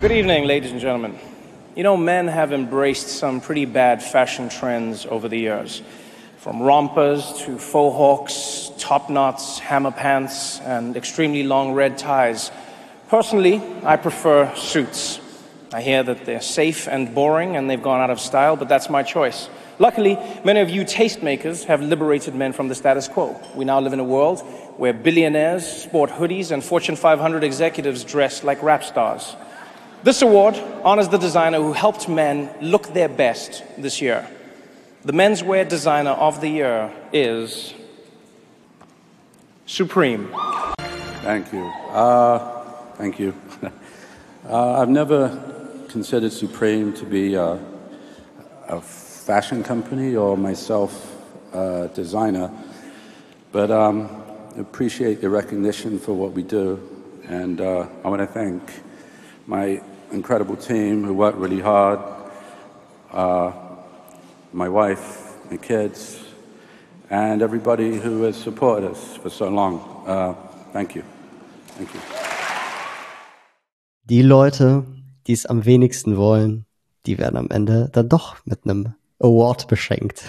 Good evening, ladies and gentlemen. You know, men have embraced some pretty bad fashion trends over the years. From rompers to faux hawks, top knots, hammer pants, and extremely long red ties. Personally, I prefer suits. I hear that they're safe and boring and they've gone out of style, but that's my choice. Luckily, many of you tastemakers have liberated men from the status quo. We now live in a world where billionaires sport hoodies and Fortune 500 executives dress like rap stars. This award honors the designer who helped men look their best this year. The menswear designer of the year is Supreme. Thank you. Thank you. I've never considered Supreme to be a fashion company or myself a designer, but appreciate the recognition for what we do. And I want to thank my incredible team who worked really hard, my wife, my kids, and everybody who has supported us for so long. Thank you. Thank you. Die Leute, die es am wenigsten wollen, die werden am Ende dann doch mit einem Award beschenkt.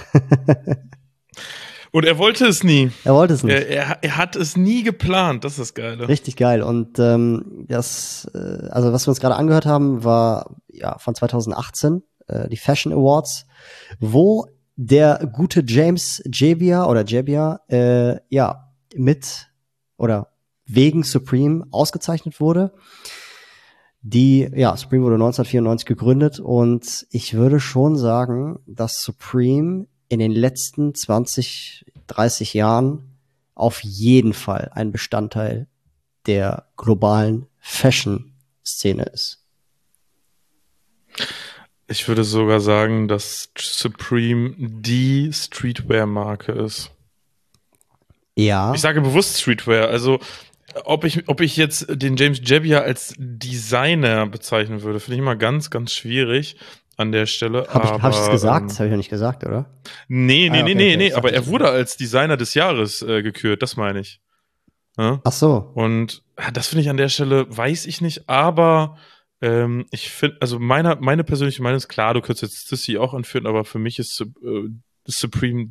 Und er wollte es nie. Er wollte es nicht. Er hat es nie geplant, das ist das Geile. Richtig geil. Und also was wir uns gerade angehört haben, war ja von 2018 die Fashion Awards, wo der gute James Jebbia mit oder wegen Supreme ausgezeichnet wurde. Supreme wurde 1994 gegründet und ich würde schon sagen, dass Supreme in den letzten 20, 30 Jahren auf jeden Fall ein Bestandteil der globalen Fashion-Szene ist. Ich würde sogar sagen, dass Supreme die Streetwear-Marke ist. Ja. Ich sage bewusst Streetwear, also ob ich jetzt den James Jebbia als Designer bezeichnen würde, finde ich immer ganz, ganz schwierig an der Stelle. Hab ich es gesagt? Das habe ich ja nicht gesagt, oder? Nee, aber er wurde als Designer des Jahres gekürt, das meine ich. Ja? Ach so. Und das finde ich an der Stelle, weiß ich nicht, aber ich finde, also meine persönliche Meinung ist klar, du könntest jetzt Sissy auch anführen, aber für mich ist Supreme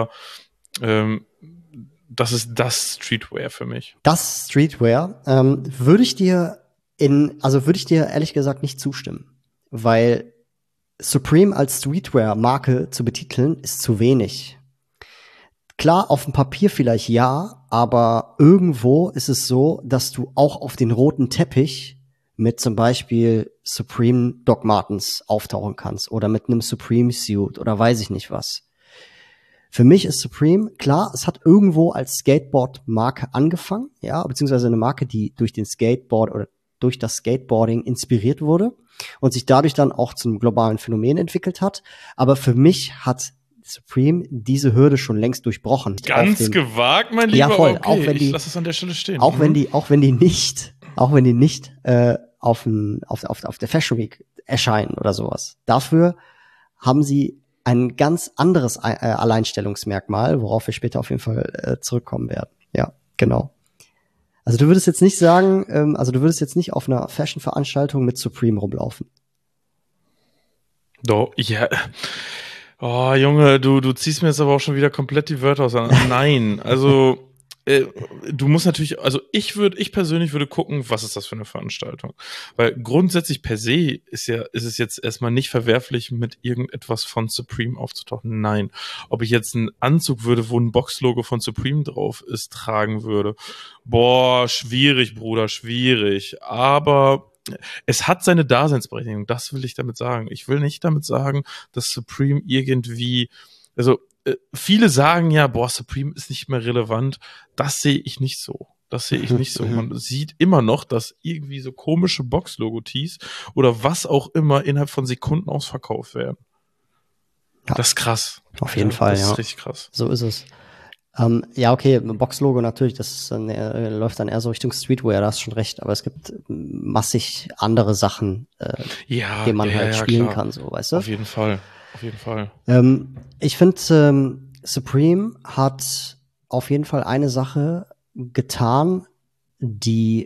das ist das Streetwear für mich. Das Streetwear würde ich dir ehrlich gesagt nicht zustimmen, weil Supreme als Streetwear-Marke zu betiteln ist zu wenig. Klar, auf dem Papier vielleicht ja, aber irgendwo ist es so, dass du auch auf den roten Teppich mit zum Beispiel Supreme Doc Martens auftauchen kannst oder mit einem Supreme Suit oder weiß ich nicht was. Für mich ist Supreme, klar, es hat irgendwo als Skateboard-Marke angefangen, ja, beziehungsweise eine Marke, die durch den Skateboard oder durch das Skateboarding inspiriert wurde und sich dadurch dann auch zum globalen Phänomen entwickelt hat. Aber für mich hat Supreme diese Hürde schon längst durchbrochen. Ganz gewagt, mein Lieber. Ja, voll. Okay, auch wenn die, ich lasse es an der Stelle stehen. Auch wenn die nicht auf der Fashion Week erscheinen oder sowas. Dafür haben sie ein ganz anderes Alleinstellungsmerkmal, worauf wir später auf jeden Fall zurückkommen werden. Ja, genau. Also du würdest jetzt nicht sagen, du würdest jetzt nicht auf einer Fashion-Veranstaltung mit Supreme rumlaufen. Doch, ja. Oh, Junge, du ziehst mir jetzt aber auch schon wieder komplett die Wörter aus. Nein, also du musst natürlich, also ich persönlich würde gucken, was ist das für eine Veranstaltung? Weil grundsätzlich per se ist es jetzt erstmal nicht verwerflich, mit irgendetwas von Supreme aufzutauchen. Nein. Ob ich jetzt einen Anzug würde, wo ein Boxlogo von Supreme drauf ist, tragen würde. Boah, schwierig, Bruder, schwierig. Aber es hat seine Daseinsberechtigung, das will ich damit sagen. Ich will nicht damit sagen, dass Supreme irgendwie, also viele sagen ja, Supreme ist nicht mehr relevant. Das sehe ich nicht so. Man sieht immer noch, dass irgendwie so komische Box-Logo-Tees oder was auch immer innerhalb von Sekunden ausverkauft werden. Ja. Das ist krass. Auf jeden Fall, ja. Das ist richtig krass. So ist es. Ja, okay, Box-Logo natürlich, das läuft dann eher so Richtung Streetwear, da hast du schon recht, aber es gibt massig andere Sachen, die man halt spielen kann, so, weißt du? Auf jeden Fall. Ich finde, Supreme hat auf jeden Fall eine Sache getan, die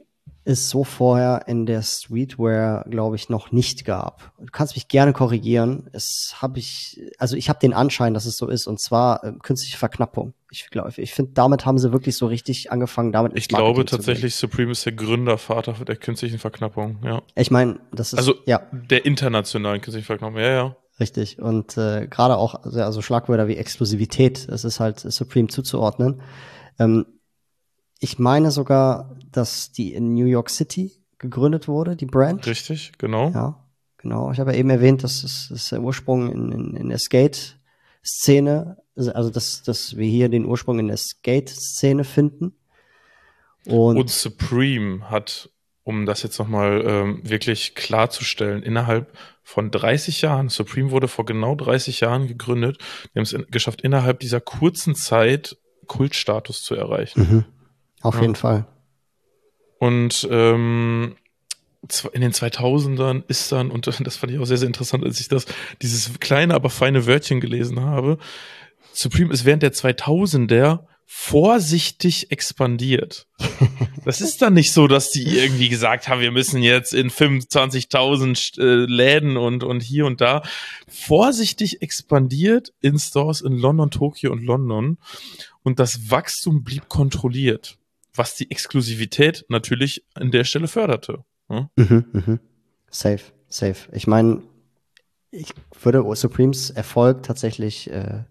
es so vorher in der Streetwear, glaube ich, noch nicht gab. Du kannst mich gerne korrigieren. Ich habe den Anschein, dass es so ist, und zwar künstliche Verknappung. Ich finde, damit haben sie wirklich so richtig angefangen, damit Ich ins Marketing glaube zu tatsächlich, Supreme ist der Gründervater der künstlichen Verknappung, ja. gehen. Ich meine, das ist, Also ja, der internationalen künstlichen Verknappung, ja. richtig. Und gerade auch, also Schlagwörter wie Exklusivität, das ist halt Supreme zuzuordnen. Ich meine sogar, dass die in New York City gegründet wurde, die Brand. Richtig, genau. Ja, genau. Ich habe ja eben erwähnt, dass es der Ursprung in der Skate-Szene, also dass wir hier den Ursprung in der Skate-Szene finden. Und Supreme hat, um das jetzt nochmal wirklich klarzustellen, innerhalb von 30 Jahren, Supreme wurde vor genau 30 Jahren gegründet, die haben es geschafft, innerhalb dieser kurzen Zeit Kultstatus zu erreichen. Auf jeden Fall. Und in den 2000ern ist dann, und das fand ich auch sehr, sehr interessant, als ich dieses kleine, aber feine Wörtchen gelesen habe, Supreme ist während der 2000er vorsichtig expandiert. Das ist dann nicht so, dass die irgendwie gesagt haben, wir müssen jetzt in 25.000 Läden und hier und da. Vorsichtig expandiert in Stores in London, Tokio und London. Und das Wachstum blieb kontrolliert, was die Exklusivität natürlich an der Stelle förderte. Hm? Safe. Ich meine, ich würde Supremes Erfolg tatsächlich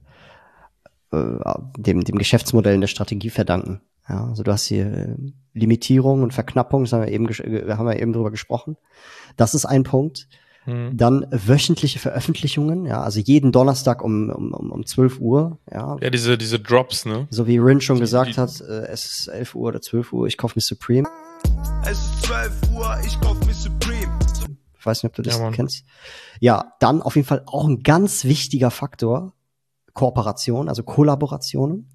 dem Geschäftsmodell in der Strategie verdanken. Ja, also du hast hier Limitierung und Verknappung, das haben wir eben drüber gesprochen. Das ist ein Punkt. Dann wöchentliche Veröffentlichungen, ja, also jeden Donnerstag um 12 Uhr, ja. Ja, diese Drops, ne? So wie Rin schon gesagt hat, es ist 11 Uhr oder 12 Uhr, ich kaufe mir Supreme. Es ist 12 Uhr, ich kauf mir Supreme. Ich weiß nicht, ob du das kennst. Ja, dann auf jeden Fall auch ein ganz wichtiger Faktor, Kooperation, also Kollaborationen.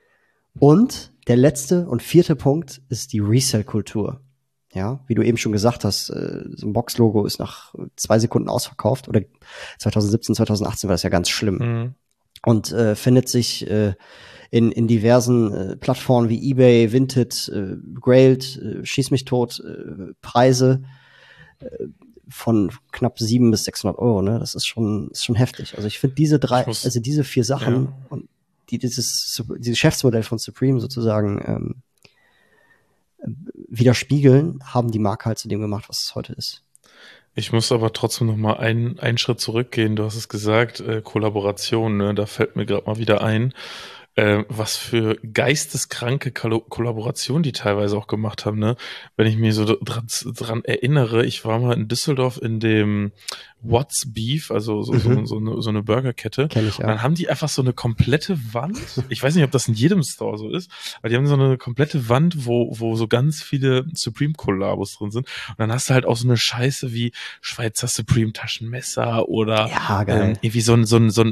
Und der letzte und vierte Punkt ist die Resell-Kultur. Ja, wie du eben schon gesagt hast, so ein Box-Logo ist nach 2 Sekunden ausverkauft, oder 2017, 2018 war das ja ganz schlimm. Und findet sich in diversen Plattformen wie eBay, Vinted, Grailed, Schieß mich tot, Preise von knapp 700 bis 600 Euro, ne? Das ist schon heftig. Also ich finde diese diese 4 Sachen und dieses Geschäftsmodell von Supreme sozusagen widerspiegeln, haben die Marke halt zu dem gemacht, was es heute ist. Ich muss aber trotzdem noch mal einen Schritt zurückgehen. Du hast es gesagt, Kollaboration, ne? Da fällt mir gerade mal wieder ein, was für geisteskranke Kollaboration die teilweise auch gemacht haben, ne? Wenn ich mich so dran erinnere, ich war mal in Düsseldorf in dem What's Beef, also so eine Burgerkette. Kenn ich, ja. Und dann haben die einfach so eine komplette Wand. Ich weiß nicht, ob das in jedem Store so ist, aber die haben so eine komplette Wand, wo so ganz viele Supreme-Kollabos drin sind. Und dann hast du halt auch so eine Scheiße wie Schweizer Supreme-Taschenmesser oder irgendwie so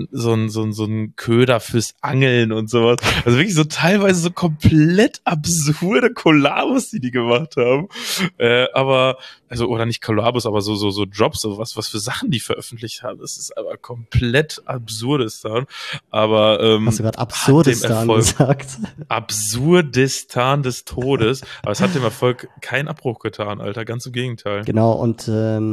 ein Köder fürs Angeln und sowas. Also wirklich so teilweise so komplett absurde Kollabos, die gemacht haben. Aber, also, oder nicht Kollabos, aber so Drops, so was für Sachen die veröffentlicht haben. Das ist aber komplett Absurdistan. Aber hast du gerade Absurdistan gesagt? Absurdistan des Todes. Aber es hat dem Erfolg keinen Abbruch getan, Alter. Ganz im Gegenteil. Genau, und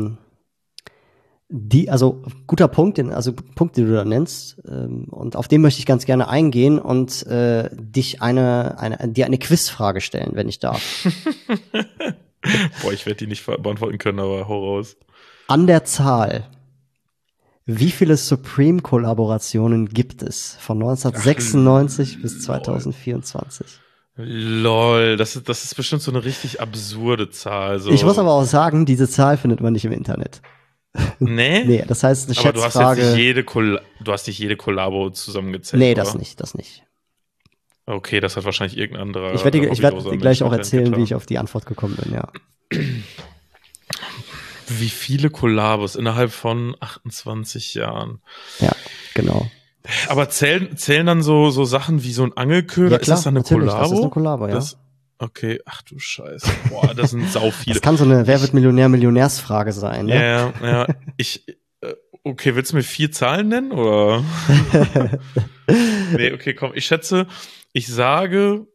guter Punkt, den du da nennst, und auf den möchte ich ganz gerne eingehen und dir eine Quizfrage stellen, wenn ich darf. Boah, ich werde die nicht beantworten können, aber hau raus. An der Zahl, wie viele Supreme-Kollaborationen gibt es von 1996 bis 2024? Lol, das ist bestimmt so eine richtig absurde Zahl. So. Ich muss aber auch sagen, diese Zahl findet man nicht im Internet. Nee? Nee, das heißt eine aber Schätzfrage. Du hast nicht jede Kollabo zusammengezählt, Nee, oder? das nicht. Okay, das hat wahrscheinlich irgendein anderer. Ich werde dir gleich auch erzählen, wie ich auf die Antwort gekommen bin, ja. Wie viele Kollabos innerhalb von 28 Jahren? Ja, genau. Aber zählen dann so Sachen wie so ein Angelköder? Ja, klar, ist das dann eine natürlich, Kollabo? das ist eine Kollabo, ja. Okay, ach du Scheiße. Boah, das sind sau viele. Das kann so eine Wer wird Millionärsfrage sein, ne? Ja. Okay, willst du mir 4 Zahlen nennen, oder? Nee, okay, komm, ich sage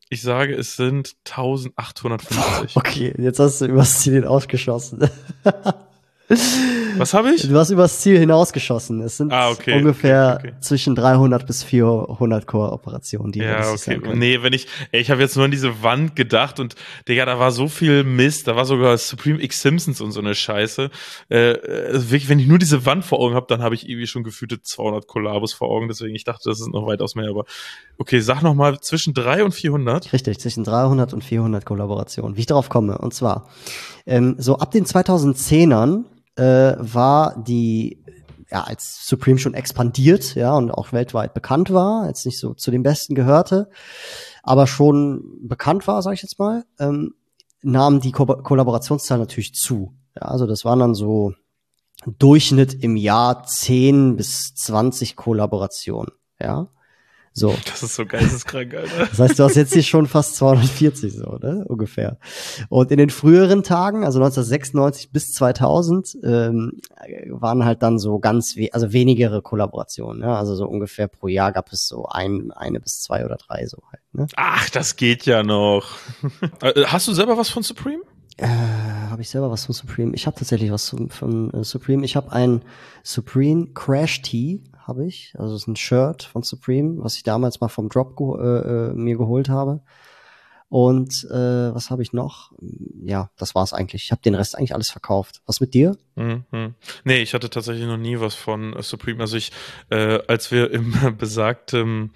Ich sage, es sind 1850. Okay, jetzt hast du übers Ziel hinausgeschossen. Was habe ich? Du hast übers Ziel hinausgeschossen. Es sind Okay, ungefähr okay. zwischen 300 bis 400 Core-Operationen, die Ja, realistisch okay. sein können. Nee, ich habe jetzt nur an diese Wand gedacht und, Digga, da war so viel Mist, da war sogar Supreme X Simpsons und so eine Scheiße. Wirklich, wenn ich nur diese Wand vor Augen habe, dann habe ich irgendwie schon gefühlte 200 Kollabos vor Augen, deswegen ich dachte, das ist noch weitaus mehr, aber okay, sag noch mal zwischen 300 und 400. Richtig, zwischen 300 und 400 Kollaborationen. Wie ich darauf komme, und zwar, so ab den 2010ern war die, ja, als Supreme schon expandiert, ja, und auch weltweit bekannt war, jetzt nicht so zu den Besten gehörte, aber schon bekannt war, sag ich jetzt mal, nahm die Kollaborationszahl natürlich zu. Ja, also das waren dann so Durchschnitt im Jahr 10 bis 20 Kollaborationen, ja. So. Das ist so geisteskrank, Alter. Das heißt, du hast jetzt hier schon fast 240, so, ne? Ungefähr. Und in den früheren Tagen, also 1996 bis 2000, waren halt dann so also wenigere Kollaborationen, ne? Also so ungefähr pro Jahr gab es so eine bis zwei oder drei, so halt, ne? Ach, das geht ja noch. Hast du selber was von Supreme? Habe ich selber was von Supreme? Ich habe tatsächlich was von Supreme. Ich habe ein Supreme Crash Tee, habe ich. Also es ist ein Shirt von Supreme, was ich damals mal vom Drop mir geholt habe. Und was habe ich noch? Ja, das war's eigentlich. Ich habe den Rest eigentlich alles verkauft. Was mit dir? Mhm. Nee, ich hatte tatsächlich noch nie was von Supreme. Also als wir im besagten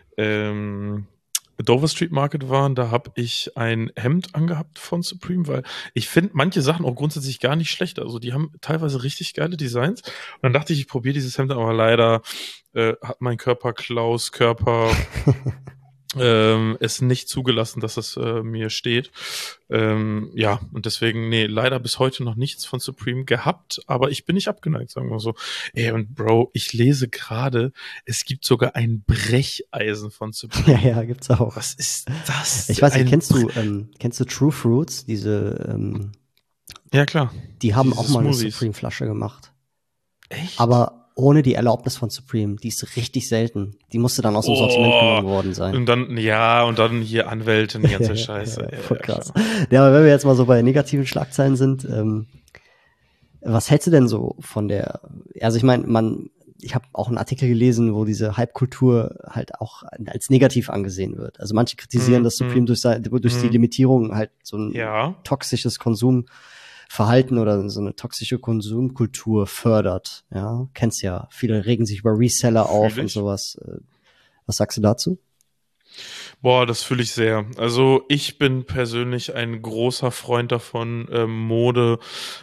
Dover Street Market waren, da habe ich ein Hemd angehabt von Supreme, weil ich finde manche Sachen auch grundsätzlich gar nicht schlecht. Also die haben teilweise richtig geile Designs. Und dann dachte ich probiere dieses Hemd, aber leider hat mein Klaus Körper es nicht zugelassen, dass es mir steht. Ja, und deswegen, nee, leider bis heute noch nichts von Supreme gehabt, aber ich bin nicht abgeneigt, sagen wir so. Ey, und Bro, ich lese gerade, es gibt sogar ein Brecheisen von Supreme. Ja, gibt's auch. Was ist das? Ich weiß nicht, kennst du True Fruits? Ja, klar. Die haben Diese auch mal eine Smoothies. Supreme-Flasche gemacht. Echt? Aber ohne die Erlaubnis von Supreme. Die ist richtig selten. Die musste dann aus dem Sortiment genommen worden sein. Und dann hier Anwälte und die ganze Scheiße. Ja, voll krass. Ja, aber wenn wir jetzt mal so bei negativen Schlagzeilen sind, was hältst du denn so von also ich meine, ich habe auch einen Artikel gelesen, wo diese Hype-Kultur halt auch als negativ angesehen wird. Also manche kritisieren, dass Supreme durch die Limitierung halt so ein toxisches Konsumverhalten oder so eine toxische Konsumkultur fördert. Ja, kennst ja. Viele regen sich über Reseller auf und sowas. Was sagst du dazu? Boah, das fühle ich sehr. Also ich bin persönlich ein großer Freund davon, Mode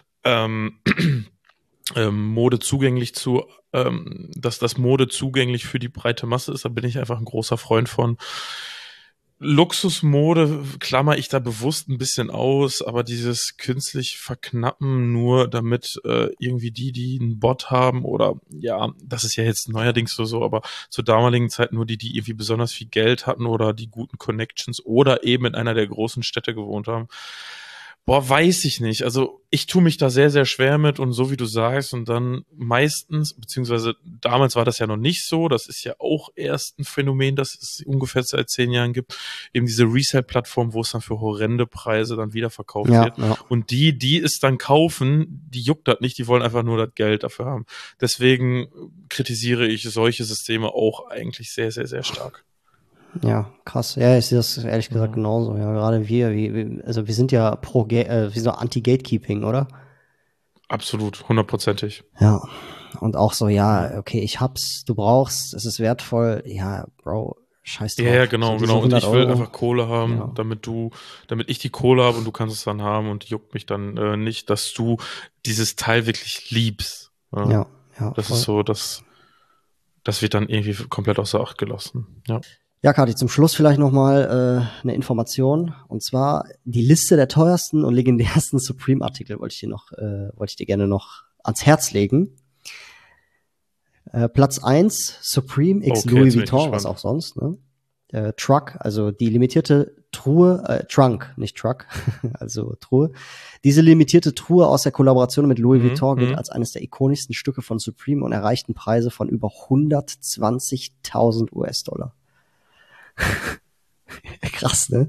zugänglich dass das Mode zugänglich für die breite Masse ist. Da bin ich einfach ein großer Freund von. Luxusmode klammer ich da bewusst ein bisschen aus, aber dieses künstlich Verknappen nur, damit irgendwie die einen Bot haben oder ja, das ist ja jetzt neuerdings so, aber zur damaligen Zeit nur die irgendwie besonders viel Geld hatten oder die guten Connections oder eben in einer der großen Städte gewohnt haben. Boah, weiß ich nicht. Also ich tue mich da sehr, sehr schwer mit und so wie du sagst und dann meistens, beziehungsweise damals war das ja noch nicht so, das ist ja auch erst ein Phänomen, das es ungefähr seit 10 Jahren gibt, eben diese Resale-Plattform, wo es dann für horrende Preise dann wieder verkauft wird. Ja. Und die es dann kaufen, die juckt das nicht, die wollen einfach nur das Geld dafür haben. Deswegen kritisiere ich solche Systeme auch eigentlich sehr, sehr, sehr stark. Ja, krass. Ja, ich sehe das ehrlich gesagt genauso. Ja, gerade also wir sind ja wir sind anti-Gatekeeping, oder? Absolut, 100%. Ja. Und auch so, ja, okay, ich hab's, du brauchst, es ist wertvoll. Ja, Bro, scheiß drauf. Ja, genau. Und ich will einfach Kohle haben, ja, damit ich die Kohle habe und du kannst es dann haben und juckt mich dann nicht, dass du dieses Teil wirklich liebst. Ja. Das voll. Ist so, das wird dann irgendwie komplett außer Acht gelassen. Ja. Ja, Kati, zum Schluss vielleicht nochmal eine Information. Und zwar die Liste der teuersten und legendärsten Supreme-Artikel wollte ich dir gerne noch ans Herz legen. Platz 1, Supreme X Louis Vuitton, was auch sonst, ne? Truck, also die limitierte Truhe, Trunk, nicht Truck, also Truhe. Diese limitierte Truhe aus der Kollaboration mit Louis Vuitton gilt als eines der ikonischsten Stücke von Supreme und erreichten Preise von über 120.000 US-Dollar. Krass, ne?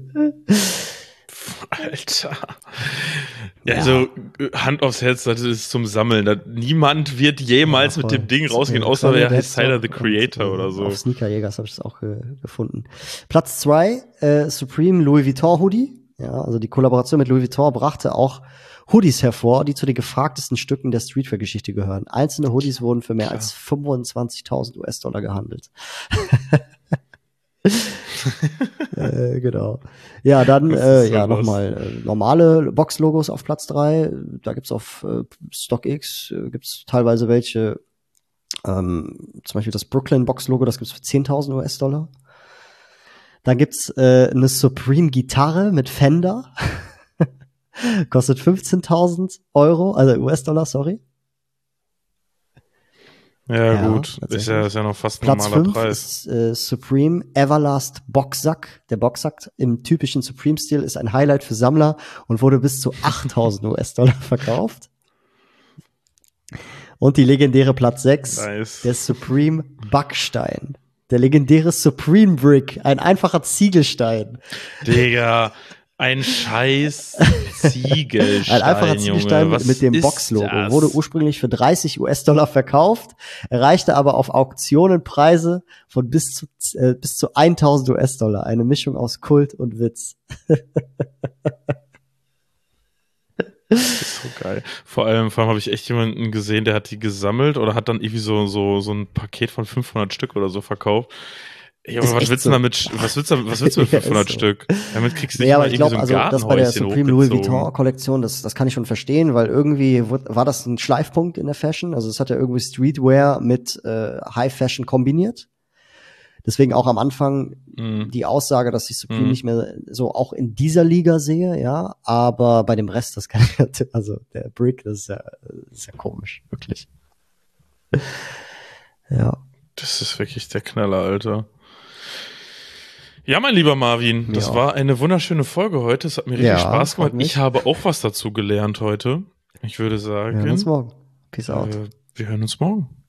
Alter. Ja, also Hand aufs Herz, das ist zum Sammeln. Niemand wird jemals mit dem Ding rausgehen, außer er heißt Tyler the Creator oder so. Auf Sneakerjägers habe ich das auch gefunden. Platz 2, Supreme Louis Vuitton Hoodie. Ja, also die Kollaboration mit Louis Vuitton brachte auch Hoodies hervor, die zu den gefragtesten Stücken der Streetwear-Geschichte gehören. Einzelne Hoodies wurden für mehr als 25.000 US-Dollar gehandelt. Genau. Ja, dann nochmal normale Box-Logos auf Platz 3. Da gibt's auf StockX gibt's teilweise welche, zum Beispiel das Brooklyn Box-Logo, das gibt's für 10.000 US-Dollar. Dann gibt's eine Supreme Gitarre mit Fender. Kostet 15.000 Euro, also US-Dollar, sorry. Ja, gut. Ist ja noch fast ein Platz normaler 5 Preis. ist Supreme Everlast Boxsack. Der Boxsack im typischen Supreme-Stil ist ein Highlight für Sammler und wurde bis zu 8.000 US-Dollar verkauft. Und die legendäre Platz 6, Nice. der Supreme Backstein. Der legendäre Supreme Brick, ein einfacher Ziegelstein. Digga, ein scheiß Ziegelstein, Ein einfacher Ziegelstein Junge. mit dem ist Box-Logo. das? Wurde ursprünglich für 30 US-Dollar verkauft, erreichte aber auf Auktionen Preise von bis zu 1.000 US-Dollar. Eine Mischung aus Kult und Witz. Das ist so geil. Vor allem habe ich echt jemanden gesehen, der hat die gesammelt oder hat dann irgendwie so ein Paket von 500 Stück oder so verkauft. Ey, aber was willst du damit, was willst du mit 500 so. Stück? Damit kriegst du nicht Ja, mal aber ich irgendwie glaube, so ein also das bei der Gartenhäuschen Supreme Louis hochgezogen. Vuitton Kollektion, das kann ich schon verstehen, weil irgendwie war das ein Schleifpunkt in der Fashion. Also es hat ja irgendwie Streetwear mit High Fashion kombiniert. Deswegen auch am Anfang die Aussage, dass ich Supreme nicht mehr so auch in dieser Liga sehe, ja. Aber bei dem Rest, das kann ich, also der Brick, das ist ja komisch, wirklich. Ja. Das ist wirklich der Knaller, Alter. Ja, mein lieber Marvin, das war eine wunderschöne Folge heute. Es hat mir richtig Spaß gemacht. Ich habe auch was dazu gelernt heute. Ich würde sagen, Wir hören uns morgen. Peace out. Wir hören uns morgen.